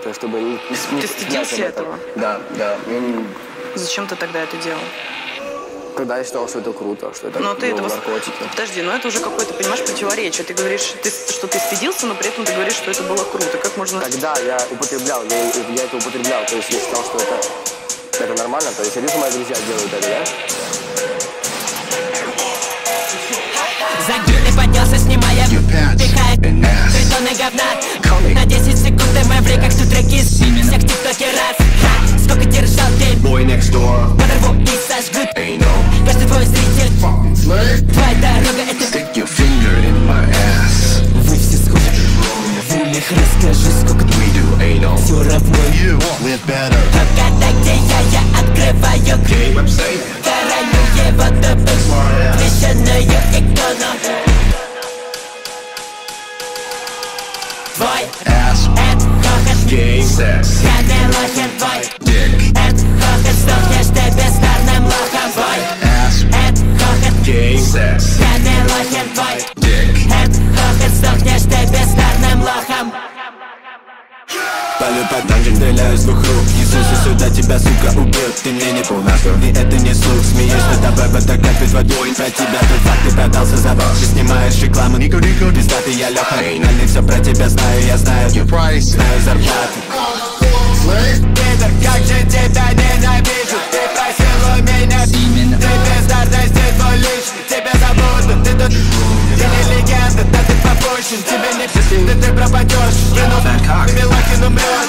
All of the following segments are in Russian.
то есть чтобы не Ты стыдился этого? Да. Зачем ты тогда это делал? Когда я считал, что это круто, что это наркотики. Подожди, но это уже какое-то, понимаешь, противоречие. Ты говоришь, что ты стыдился, но при этом ты говоришь, что это было круто. Как можно... Тогда я употреблял, я это употреблял, то есть я считал, что это нормально, то есть я вижу, мои друзья делают это, да? Загреб и поднялся, снимая пихая притоны говна. На 10 секунд МВ, как тут треки с всех тиктокеров. Сколько держал ты? Boy next door. Подорву и сожгут. Ain't no Каждый твой зритель. Твоя дорога это... Stick your finger in my ass. Вы все схожи. В умных расскажи, сколько We do ain't no. все равно. You live better. Погадай, где я открываю. Okay, website. Короню его добыть. Священную икону. Твой Ass, это хохот. gay, sex, Пьяный лохер твой. dick. Это хохот, сдохнешь ты беспарным лохом. Твой Ass, это хохот. gay, sex, Пьяный лохер твой. dick. Это хохот, сдохнешь ты беспарным лохом. Палю по данжам, стреляю с двух рук. Несусь сюда, тебя, сука, убьет. Ты мне не полна, и это не слух. Смеюсь над тобой, вот так капит водой. Про тебя тут факт, ты продался за бок. Ты снимаешь рекламу, Нико, пиздатый я Леха. Реально все про тебя знаю, я знаю. Your price. Знаю зарплату. Пидор, как же тебя ненавижу. Ты просил у меня. Ты бездарности твой личный. Тебя забуду, ты тут. Ты не легенда, да ты пропущен. Тебе не пиши, да ты пропадешь. Кинул ты Милохин умрет,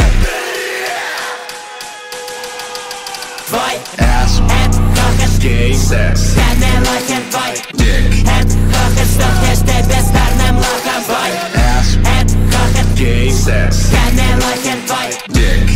Твой Ass, это хохот. gay, sex, Пьяный лохер твой. dick. Это хохот, сдохнешь ты беспарным лохом. Твой Ass, это хохот. gay, sex, Пьяный лохер твой. dick.